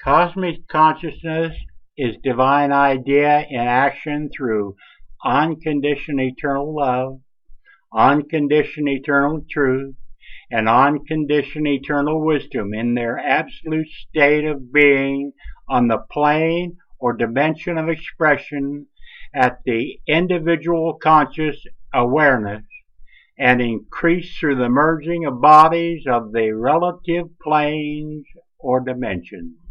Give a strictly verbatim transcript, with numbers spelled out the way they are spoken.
Cosmic consciousness is divine idea in action through unconditioned eternal love, unconditioned eternal truth, and unconditioned eternal wisdom in their absolute state of being on the plane or dimension of expression at the individual conscious awareness, and increase through the merging of bodies of the relative planes or dimensions.